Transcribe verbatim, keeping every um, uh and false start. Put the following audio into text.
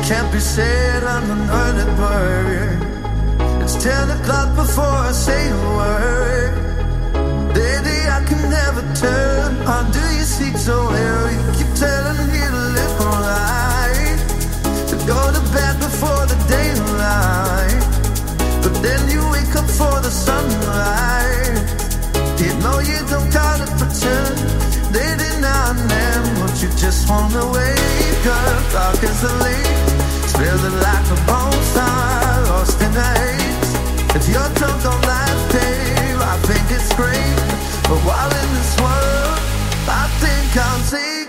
can't be said on an early bird. It's ten o'clock before I say a word. Lady, I can never turn. How do you see so well? You keep telling me to live right, to go to bed before the daylight, but then you wake up for the sunrise. You know you don't gotta pretend. Lady, now and then, won't you just wanna wake up? Dark as the lake, feeling like a bonfire lost in the haze. If you're drunk on life, babe, I think it's great. But while in this world, I think I'll take